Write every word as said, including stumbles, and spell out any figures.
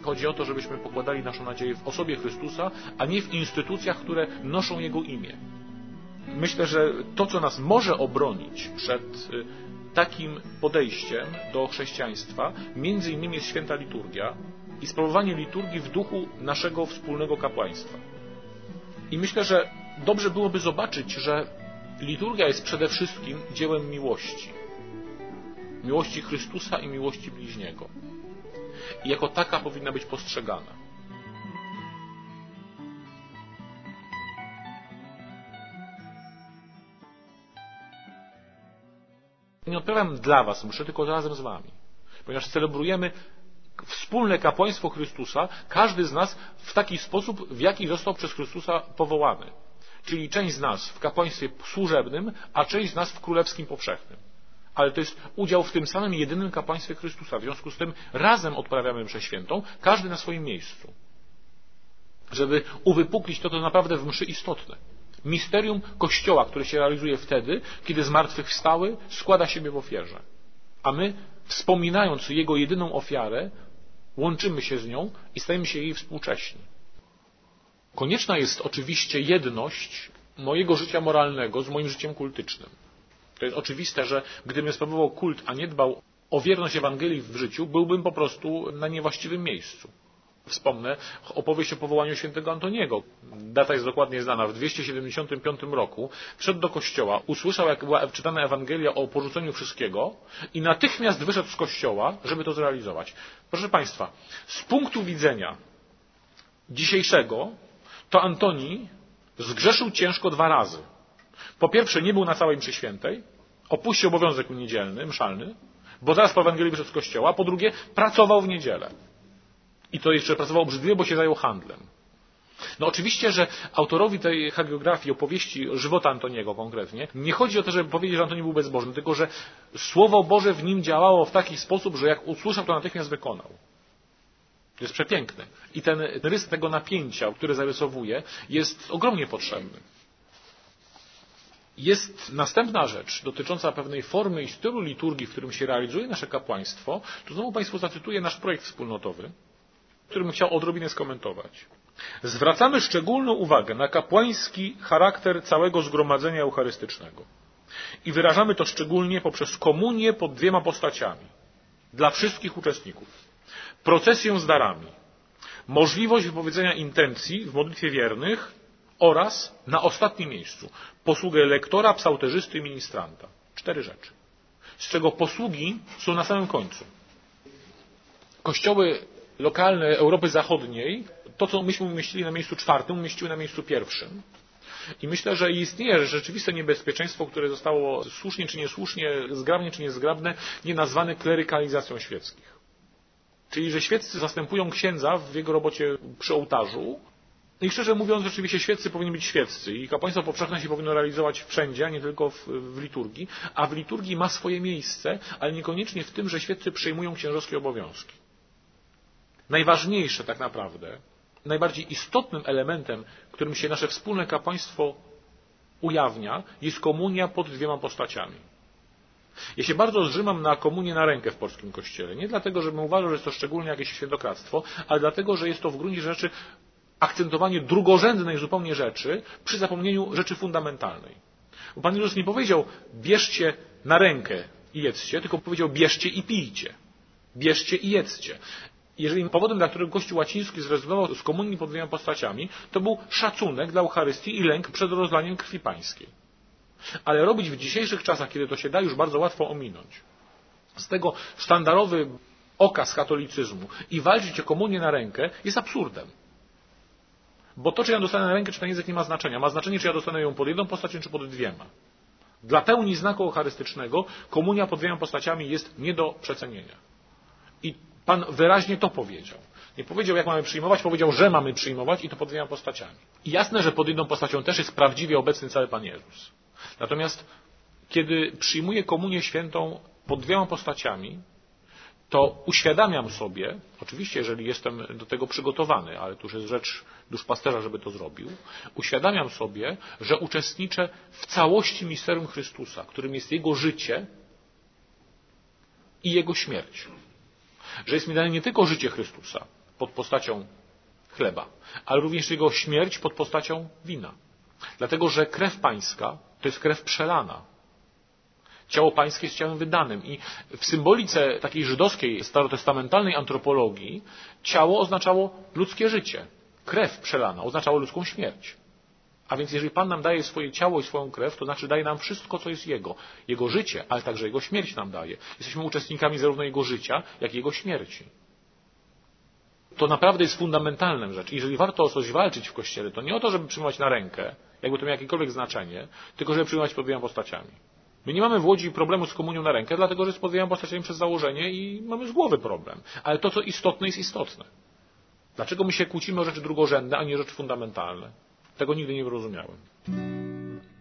Chodzi o to, żebyśmy pokładali naszą nadzieję w osobie Chrystusa, a nie w instytucjach, które noszą Jego imię. Myślę, że to, co nas może obronić przed takim podejściem do chrześcijaństwa, między innymi jest święta liturgia i sprawowanie liturgii w duchu naszego wspólnego kapłaństwa. I myślę, że dobrze byłoby zobaczyć, że liturgia jest przede wszystkim dziełem miłości. Miłości Chrystusa i miłości bliźniego. I jako taka powinna być postrzegana. Nie odpowiadam dla was, muszę tylko razem z wami. Ponieważ celebrujemy wspólne kapłaństwo Chrystusa, każdy z nas w taki sposób, w jaki został przez Chrystusa powołany. Czyli część z nas w kapłaństwie służebnym, a część z nas w królewskim powszechnym. Ale to jest udział w tym samym jedynym kapłaństwie Chrystusa. W związku z tym razem odprawiamy mszę świętą, każdy na swoim miejscu. Żeby uwypuklić to, to naprawdę w mszy istotne. Misterium Kościoła, które się realizuje wtedy, kiedy zmartwychwstały składa siebie w ofierze. A my, wspominając Jego jedyną ofiarę, łączymy się z nią i stajemy się jej współcześni. Konieczna jest oczywiście jedność mojego życia moralnego z moim życiem kultycznym. To jest oczywiste, że gdybym sprawował kult, a nie dbał o wierność Ewangelii w życiu, byłbym po prostu na niewłaściwym miejscu. Wspomnę opowieść o powołaniu świętego Antoniego. Data jest dokładnie znana. W dwieście siedemdziesiątym piątym roku wszedł do kościoła, usłyszał, jak była czytana Ewangelia o porzuceniu wszystkiego i natychmiast wyszedł z kościoła, żeby to zrealizować. Proszę Państwa, z punktu widzenia dzisiejszego, to Antoni zgrzeszył ciężko dwa razy. Po pierwsze, nie był na całej mszy świętej, opuścił obowiązek niedzielny, mszalny, bo zaraz po Ewangelii wyszedł z kościoła. Po drugie, pracował w niedzielę. I to jeszcze pracował obrzydliwie, bo się zajął handlem. No oczywiście, że autorowi tej hagiografii, opowieści żywota Antoniego konkretnie, nie chodzi o to, żeby powiedzieć, że Antoni był bezbożny, tylko że Słowo Boże w nim działało w taki sposób, że jak usłyszał, to natychmiast wykonał. To jest przepiękne. I ten rys tego napięcia, który zarysowuje, jest ogromnie potrzebny. Jest następna rzecz dotycząca pewnej formy i stylu liturgii, w którym się realizuje nasze kapłaństwo. Tu znowu Państwu zacytuję nasz projekt wspólnotowy, który bym chciał odrobinę skomentować. Zwracamy szczególną uwagę na kapłański charakter całego zgromadzenia eucharystycznego. I wyrażamy to szczególnie poprzez komunię pod dwiema postaciami. Dla wszystkich uczestników. Procesję z darami. Możliwość wypowiedzenia intencji w modlitwie wiernych oraz na ostatnim miejscu posługę lektora, psałterzysty i ministranta. Cztery rzeczy. Z czego posługi są na samym końcu. Kościoły lokalne Europy Zachodniej, to co myśmy umieścili na miejscu czwartym, umieściły na miejscu pierwszym. I myślę, że istnieje rzeczywiste niebezpieczeństwo, które zostało słusznie czy niesłusznie, zgrabnie czy niezgrabne, nie nazwane klerykalizacją świeckich. Czyli, że świeccy zastępują księdza w jego robocie przy ołtarzu. I szczerze mówiąc, rzeczywiście świeccy powinni być świeccy i kapłaństwo powszechne się powinno realizować wszędzie, a nie tylko w, w liturgii. A w liturgii ma swoje miejsce, ale niekoniecznie w tym, że świeccy przejmują księżowskie obowiązki. Najważniejsze tak naprawdę, najbardziej istotnym elementem, którym się nasze wspólne kapłaństwo ujawnia, jest komunia pod dwiema postaciami. Ja się bardzo zrzymam na komunię na rękę w polskim kościele. Nie dlatego, żebym uważał, że jest to szczególnie jakieś świętokradztwo, ale dlatego, że jest to w gruncie rzeczy akcentowanie drugorzędnej zupełnie rzeczy przy zapomnieniu rzeczy fundamentalnej. Bo Pan Jezus nie powiedział bierzcie na rękę i jedzcie, tylko powiedział bierzcie i pijcie. Bierzcie i jedzcie. Jeżeli powodem, dla którego Kościół łaciński zrezygnował z komunii pod dwiema postaciami, to był szacunek dla Eucharystii i lęk przed rozlaniem krwi pańskiej. Ale robić w dzisiejszych czasach, kiedy to się da już bardzo łatwo ominąć, z tego sztandarowy okaz katolicyzmu i walczyć o komunię na rękę jest absurdem. Bo to, czy ja dostanę na rękę, czy ten język nie ma znaczenia. Ma znaczenie, czy ja dostanę ją pod jedną postacią, czy pod dwiema. Dla pełni znaku eucharystycznego komunia pod dwiema postaciami jest nie do przecenienia. I Pan wyraźnie to powiedział. Nie powiedział, jak mamy przyjmować, powiedział, że mamy przyjmować i to pod dwiema postaciami. I jasne, że pod jedną postacią też jest prawdziwie obecny cały Pan Jezus. Natomiast kiedy przyjmuję komunię świętą pod dwiema postaciami, to uświadamiam sobie, oczywiście jeżeli jestem do tego przygotowany, ale to już jest rzecz duszpasterza, żeby to zrobił, uświadamiam sobie, że uczestniczę w całości misterium Chrystusa, którym jest Jego życie i Jego śmierć. Że jest mi dane nie tylko życie Chrystusa, pod postacią chleba, ale również Jego śmierć pod postacią wina. Dlatego, że krew Pańska to jest krew przelana. Ciało Pańskie jest ciałem wydanym i w symbolice takiej żydowskiej, starotestamentalnej antropologii ciało oznaczało ludzkie życie. Krew przelana oznaczało ludzką śmierć. A więc jeżeli Pan nam daje swoje ciało i swoją krew, to znaczy daje nam wszystko, co jest Jego. Jego życie, ale także Jego śmierć nam daje. Jesteśmy uczestnikami zarówno Jego życia, jak i Jego śmierci. To naprawdę jest fundamentalna rzecz. Jeżeli warto o coś walczyć w Kościele, to nie o to, żeby przyjmować na rękę, jakby to miało jakiekolwiek znaczenie, tylko żeby przyjmować pod dwiema postaciami. My nie mamy w Łodzi problemu z komunią na rękę, dlatego że jest pod dwiema postaciami przez założenie i mamy z głowy problem. Ale to, co istotne, jest istotne. Dlaczego my się kłócimy o rzeczy drugorzędne, a nie rzeczy fundamentalne? Tego nigdy nie rozumiałem.